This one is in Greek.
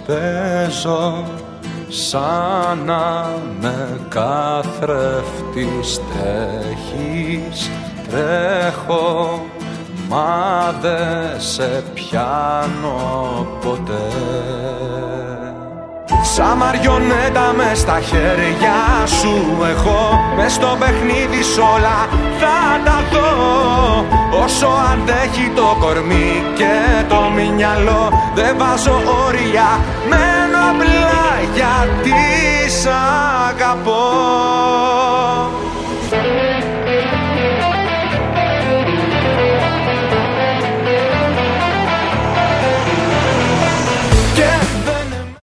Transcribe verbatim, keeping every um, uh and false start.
Παίζω σαν να με καθρέφτης τρέχεις. Τρέχω μα δε σε πιάνω ποτέ. Σαν μαριονέτα μες στα χέρια σου έχω. Μες στο παιχνίδι σ' όλα θα τα δω. Όσο αντέχει το κορμί και το μυαλό. Δεν βάζω όρια, μένω απλά γιατί σ' αγαπώ.